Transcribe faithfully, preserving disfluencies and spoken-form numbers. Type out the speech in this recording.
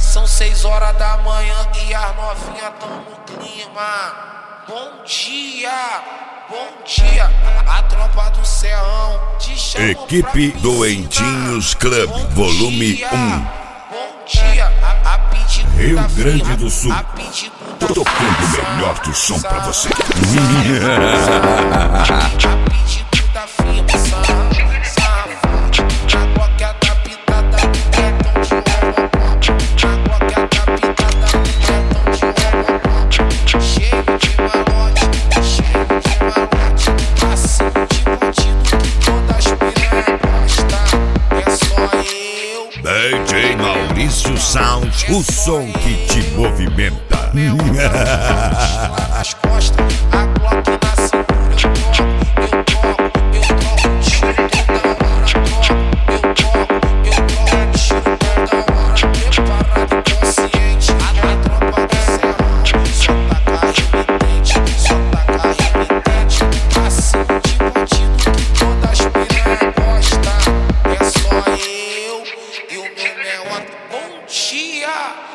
São seis horas da manhã e as novinhas tão no clima. Bom dia, bom dia, a tropa do Serrão te chama. Equipe Doentinhos Club, volume um. Bom dia, a, a pedido Rio da Grande firma, do Sul, a pedido da tocando o firma, melhor do som pra você. A pedido da firma, na Glock adaptada, retão de homem. Na Glock adaptada, retão de homem. Cheio de malote, cheio de malote. Assim de bandido que todas as piranhas gostam. É só eu. D J Maurício Sound, o som que te movimenta. Nas costas, a Glock na cintura, eu toco, eu toco, eu toco, tiro toda hora, toco, eu toco, eu toco, tiro toda hora, preparado e consciente, a tropa do Serrão, só taca remitente, só taca remitente, assim de bandido que todas as piranhas gostam, é só eu e o meu menor. Bom dia!